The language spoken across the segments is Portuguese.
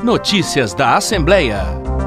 Notícias da Assembleia.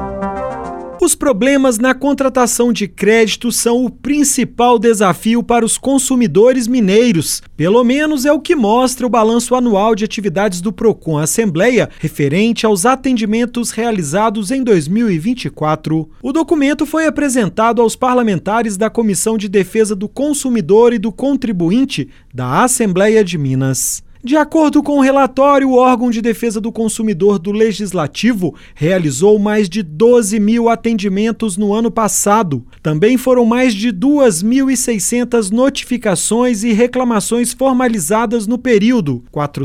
Os problemas na contratação de crédito são o principal desafio para os consumidores mineiros. Pelo menos é o que mostra o balanço anual de atividades do Procon Assembleia referente aos atendimentos realizados em 2024. O documento foi apresentado aos parlamentares da Comissão de Defesa do Consumidor e do Contribuinte da Assembleia de Minas. De acordo com o relatório, o órgão de defesa do consumidor do Legislativo realizou mais de 12 mil atendimentos no ano passado. Também foram mais de 2.600 notificações e reclamações formalizadas no período,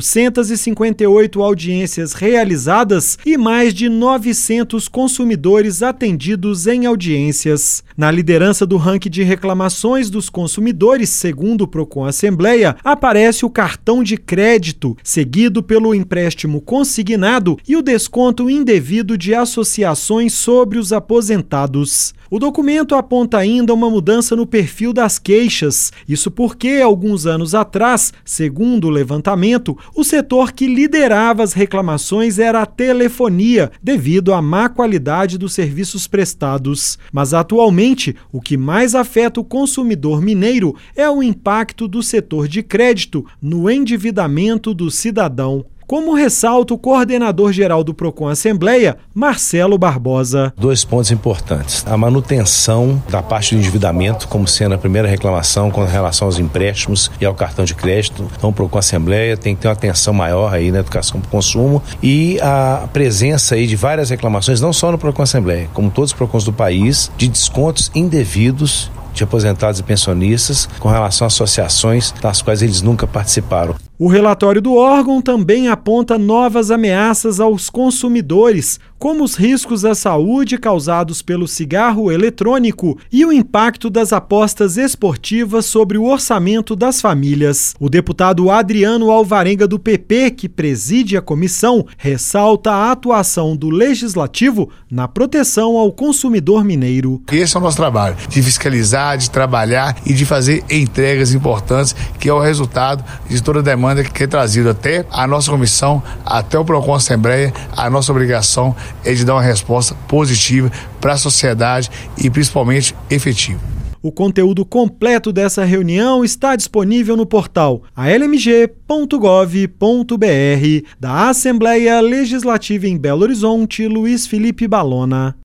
458 audiências realizadas e mais de 900 consumidores atendidos em audiências. Na liderança do ranking de reclamações dos consumidores, segundo o Procon Assembleia, aparece o cartão de crédito, seguido pelo empréstimo consignado e o desconto indevido de associações sobre os aposentados. O documento aponta ainda uma mudança no perfil das queixas. Isso porque, alguns anos atrás, segundo o levantamento, o setor que liderava as reclamações era a telefonia, devido à má qualidade dos serviços prestados. Mas, atualmente, o que mais afeta o consumidor mineiro é o impacto do setor de crédito no endividamento do cidadão. Como ressalta o coordenador-geral do Procon Assembleia, Marcelo Barbosa. 2 pontos importantes. A manutenção da parte do endividamento, como sendo a primeira reclamação com relação aos empréstimos e ao cartão de crédito. Então, o Procon Assembleia tem que ter uma atenção maior aí na educação para o consumo e a presença aí de várias reclamações, não só no Procon Assembleia, como todos os Procons do país, de descontos indevidos de aposentados e pensionistas com relação a associações das quais eles nunca participaram. O relatório do órgão também aponta novas ameaças aos consumidores, como os riscos à saúde causados pelo cigarro eletrônico e o impacto das apostas esportivas sobre o orçamento das famílias. O deputado Adriano Alvarenga, do PP, que preside a comissão, ressalta a atuação do Legislativo na proteção ao consumidor mineiro. Esse é o nosso trabalho, de fiscalizar, de trabalhar e de fazer entregas importantes, que é o resultado de toda a demanda que é trazido até a nossa comissão, até o Procon Assembleia. A nossa obrigação é de dar uma resposta positiva para a sociedade e principalmente efetiva. O conteúdo completo dessa reunião está disponível no portal almg.gov.br. Da Assembleia Legislativa em Belo Horizonte, Luiz Felipe Balona.